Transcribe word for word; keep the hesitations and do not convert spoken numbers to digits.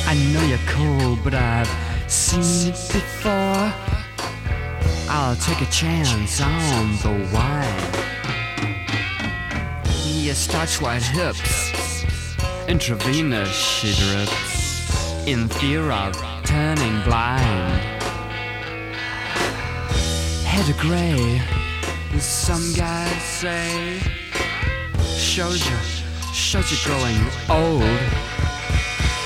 I know you're cool, but I've seen it before. I'll take a chance on the wine. Your starch white hips, intravenous she drips, in fear of turning blind. Head of grey, as some guys say, shows you, shows you growing old.